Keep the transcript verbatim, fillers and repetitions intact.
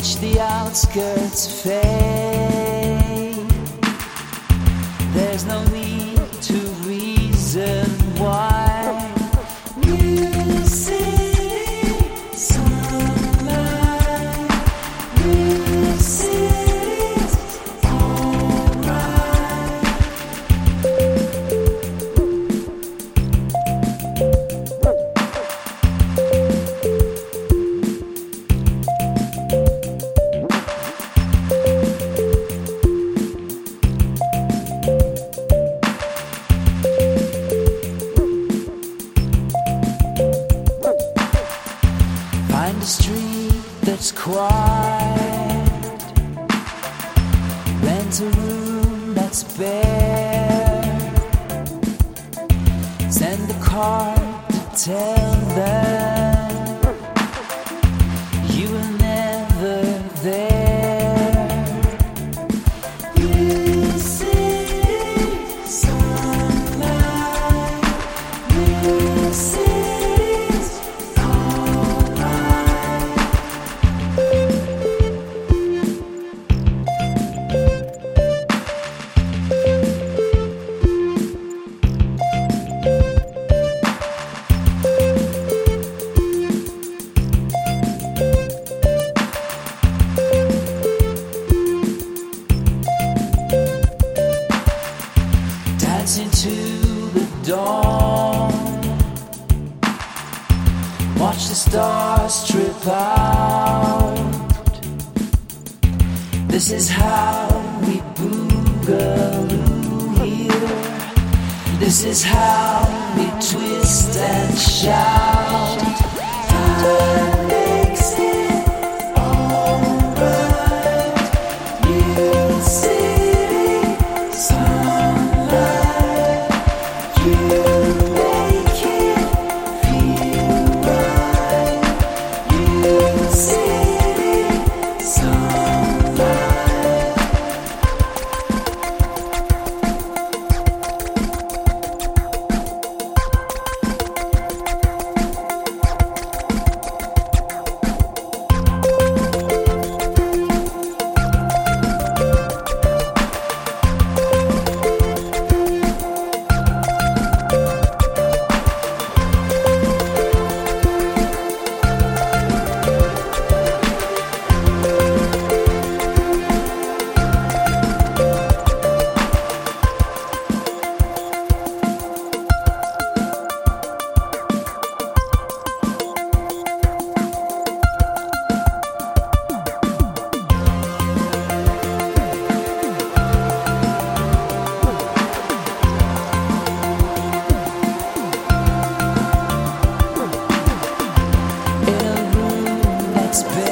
reach the outskirts fade. There's no need to reason why. New city, sunlight. New city's alright. Find a street that's quiet. Rent a room that's bare. Send a card to tell them you were never there. New city, sunlight. New city's alright. Dancing to the dawn. Watch the stars trip out. This is how we boogaloo here. This is how we twist and shout. Time makes it alright. New city, sunlight. You make it feel right. New city, sunlight. In a room that's big.